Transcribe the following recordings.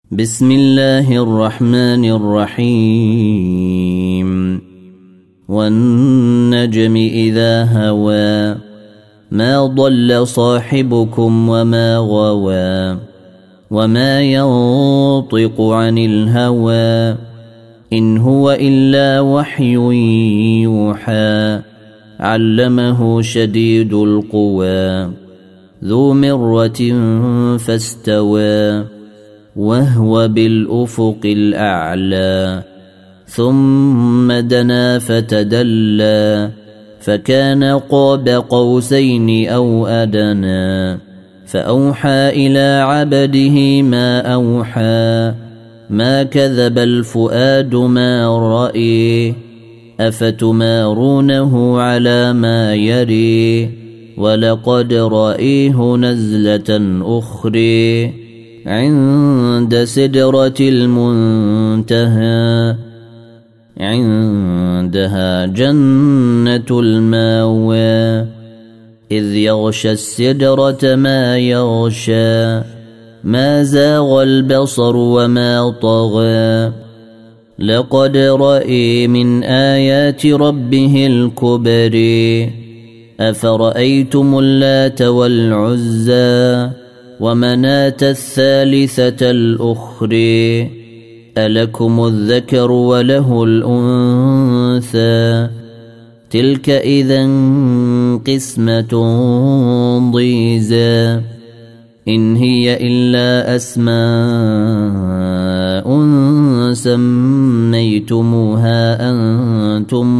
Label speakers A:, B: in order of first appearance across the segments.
A: بسم الله الرحمن الرحيم والنجم إذا هوى ما ضل صاحبكم وما غوى وما ينطق عن الهوى إن هو إلا وحي يوحى علمه شديد القوى ذو مرة فاستوى وهو بالأفق الأعلى ثم دنا فتدلى فكان قاب قوسين أو أدنى فأوحى إلى عبده ما أوحى ما كذب الفؤاد ما رأي أفتمارونه على ما يري ولقد رأيه نزلة أخرى عند سدرة المنتهى عندها جنة المأوى إذ يغشى السدرة ما يغشى ما زاغ البصر وما طغى لقد رأى من آيات ربه الكبر أفرأيتم اللات والعزى ومناة الثالثة الأخرى ألكم الذكر وله الأنثى تلك إذا قسمة ضيزى إن هي إلا أسماء سميتموها أنتم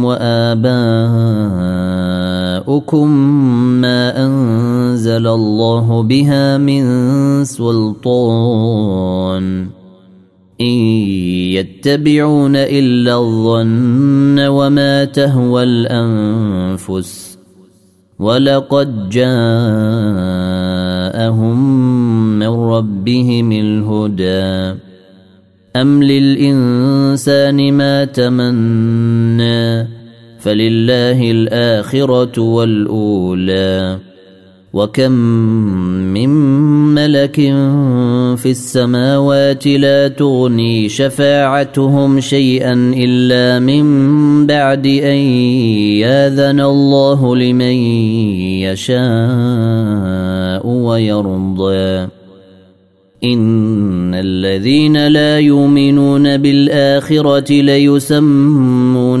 A: وآباؤكم ما أنزل الله بها من سلطان إن يتبعون إلا الظن وما تهوى الأنفس ولقد جاءهم من ربهم الهدى أم للإنسان ما تمنى فلله الآخرة والأولى وكم من ملك في السماوات لا تغني شفاعتهم شيئا إلا من بعد أن يأذن الله لمن يشاء ويرضى إن الذين لا يؤمنون بالآخرة ليسمون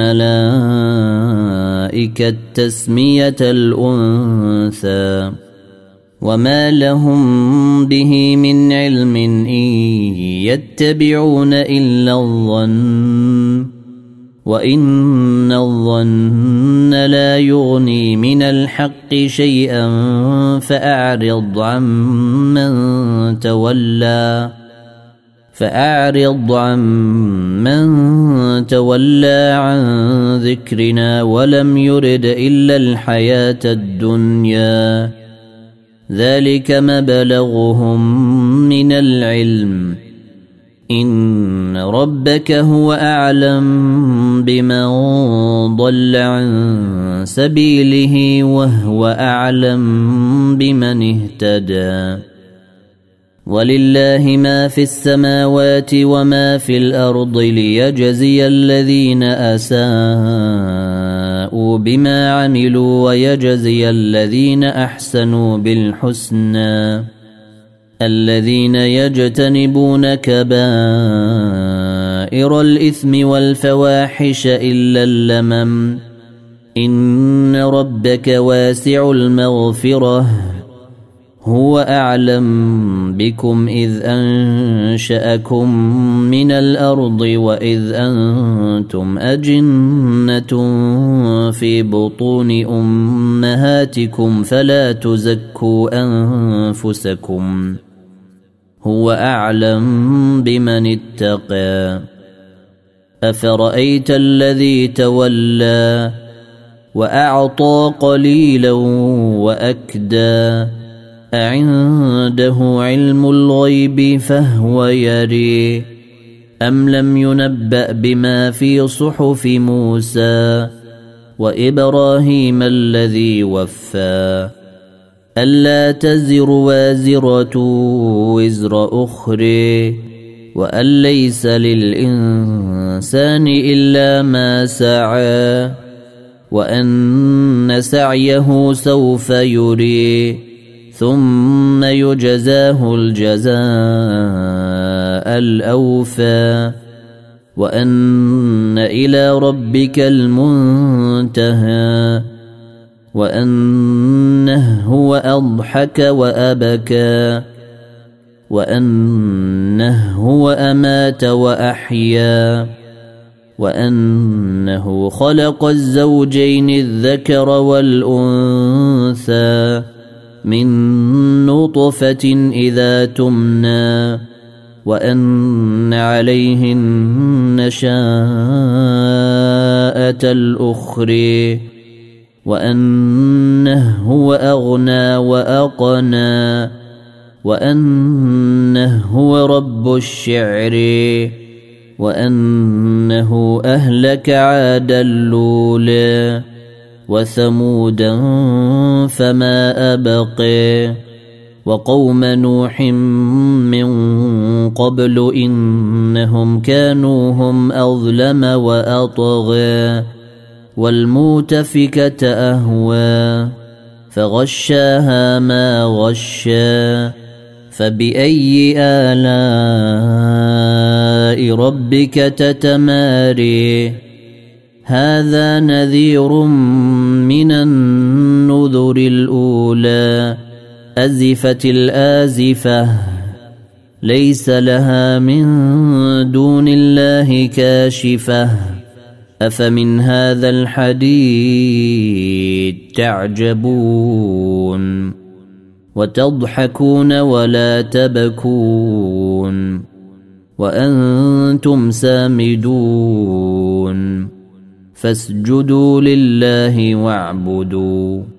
A: الملائكة تسمية الأنثى وما لهم به من علم إن يتبعون إلا الظن وإن الظن لا يغني من الحق شيئا فأعرض عمن تولى عن ذكرنا ولم يرد إلا الحياة الدنيا ذلك مبلغهم من العلم إن ربك هو أعلم بمن ضل عن سبيله وهو أعلم بمن اهتدى ولله ما في السماوات وما في الأرض ليجزي الذين أساءوا بما عملوا ويجزي الذين أحسنوا بالحسنى الذين يجتنبون كبائر الإثم والفواحش إلا اللمم إن ربك واسع المغفرة هو أعلم بكم إذ أنشأكم من الأرض وإذ أنتم أجنة في بطون أمهاتكم فلا تزكوا أنفسكم هو أعلم بمن اتقى أفرأيت الذي تولى وأعطى قليلا وأكدى أعنده علم الغيب فهو يري أم لم ينبأ بما في صحف موسى وإبراهيم الذي وفى ألا تزر وازرة وزر أخرى وأن ليس للإنسان إلا ما سعى وأن سعيه سوف يري ثم يجزاه الجزاء الأوفى وأن إلى ربك المنتهى وأنه هو أضحك وأبكى وأنه هو أمات وأحيا وأنه خلق الزوجين الذكر والأنثى من نطفة إذا تمنى وأن عليه النشاءة الأخرى وأنه هو أغنى وأقنى وأنه هو رب الشعر وأنه أهلك عادا الأولى وثمودا فما أبقى وقوم نوح من قبل إنهم كانوا هم أظلم وأطغى والمؤتفكة أهوى فغشاها ما غشى فبأي آلاء ربك تتماري هذا نذير من النذر الأولى أزفت الآزفة ليس لها من دون الله كاشفة أفمن هذا الحديث تعجبون وتضحكون ولا تبكون وأنتم سامدون فاسجدوا لله واعبدوا